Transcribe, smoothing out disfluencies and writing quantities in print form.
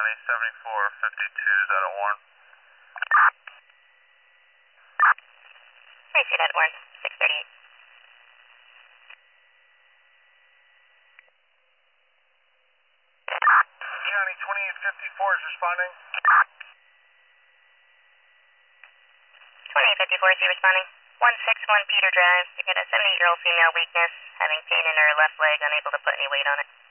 County 7452, is that a Warren? I see that, Warren. 638. County 2854 is responding. 2854 is responding. 161 Peter Drive. We got a 70-year-old female weakness, having pain in her left leg, unable to put any weight on it.